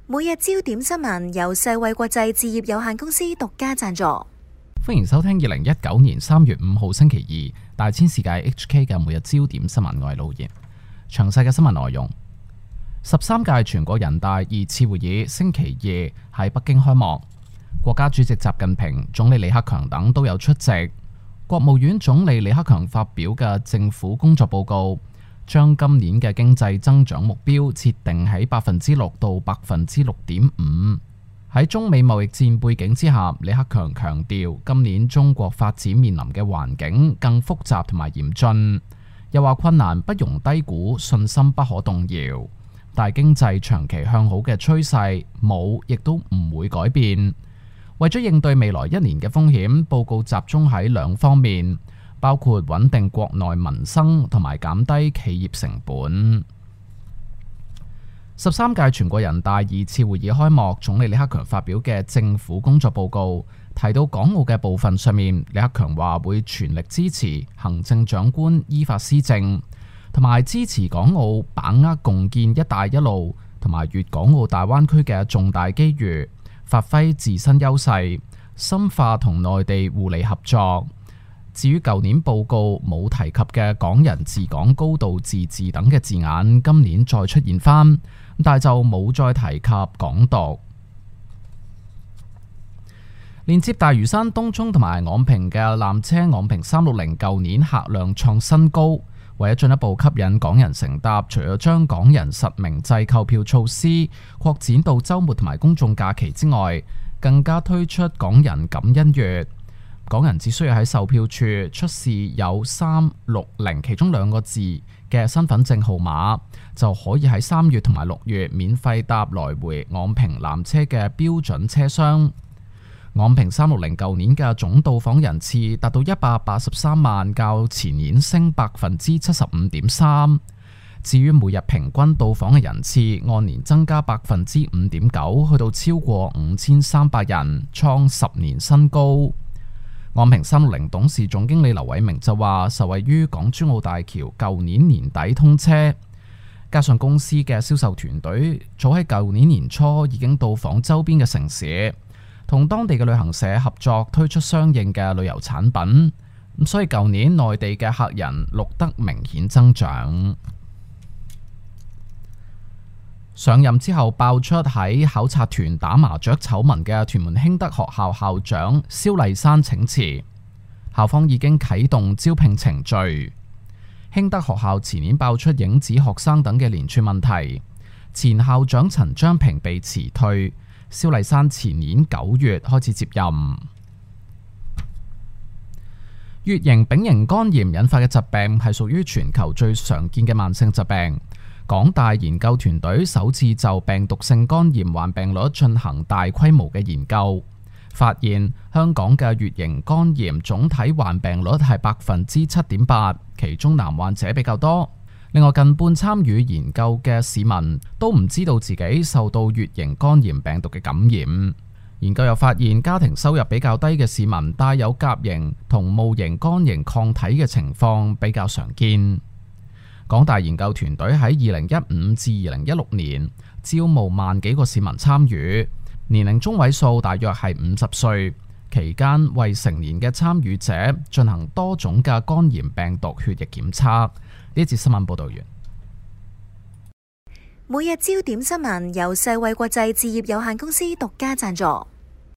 每日焦點新聞由世衛國際置業有限公司獨家贊助。 歡迎收聽2019年3月5號星期二大千世界 HK 嘅每日焦點新聞，我係路賢。詳細嘅新聞內容：13屆全國人大2次會議星期二喺北京開幕，國家主席習近平、總理李克強等都有出席。國務院總理李克強發表嘅政府工作報告，將今年嘅經濟增長目標設定喺6%到6.5%。喺中美貿易戰背景之下，李克強強調今年中國發展面臨嘅環境更複雜同埋嚴峻，又話困難不容低估，信心不可動搖。但經濟長期向好嘅趨勢冇，亦都唔會改變。為咗應對未來一年嘅風險，報告集中喺兩方面，包括穩定國內民生同埋減低企業成本。13屆全國人大2次會議開幕，總理李克強發表嘅政府工作報告提到，港澳嘅部分上面，李克強話會全力支持行政長官依法施政，同埋支持港澳把握共建一帶一路同埋粵港澳大灣區嘅重大機遇，發揮自身優勢，深化同內地互利合作。至於舊年報告冇提及嘅港人治港、高度自治等嘅字眼，今年再出現返，但就冇再提及港獨。連接大嶼山、東涌同埋昂坪嘅纜車昂坪360，舊年客量創新高。為咗進一步吸引港人乘搭，除咗將港人實名制購票措施擴展到週末同埋公眾假期之外，更加推出港人感恩月。港人只需要喺售票處出示有360其中2個字嘅身份證號碼，就可以喺3月同埋6月免費搭來回昂坪纜車嘅標準車廂。昂坪360舊年嘅總到訪人次達到183萬，較前年升75.3%。至於每日平均到訪嘅人次，按年增加5.9%，去到超過5300人，創10年新高。昂坪360董事總經理劉偉明就話，受惠於港珠澳大橋舊年年底通車，加上公司嘅銷售團隊早喺舊年年初已經到訪周邊嘅城市，同當地嘅旅行社合作推出相應嘅旅遊產品，咁所以舊年內地嘅客人錄得明顯增長。上任之後爆出喺考察團打麻雀醜聞嘅屯門興德學校校長蕭麗珊請辭，校方已經啟動招聘程序。興德學校前年爆出影子學生等嘅連串問題，前校長陳章平被辭退，蕭麗珊前年9月開始接任。乙型丙型肝炎引發嘅疾病係屬於全球最常見嘅慢性疾病。港大研究團隊首次就病毒性肝炎患病率進行大規模嘅研究，發現香港嘅乙型肝炎總體患病率係7.8%，其中男患者比較多。另外，近半參與研究嘅市民都唔知道自己受到乙型肝炎病毒嘅感染。研究又發現，家庭收入比較低嘅市民帶有甲型同戊型肝炎抗體嘅情況比較常見。港大研究團隊喺2015至2016年招募萬幾個市民參與，年齡中位數大約係50歲。期間為成年嘅參與者進行多種嘅肝炎病毒血液檢測。呢節新聞報道完。 每日焦點新聞由世衛國際置業有限公司獨家贊助。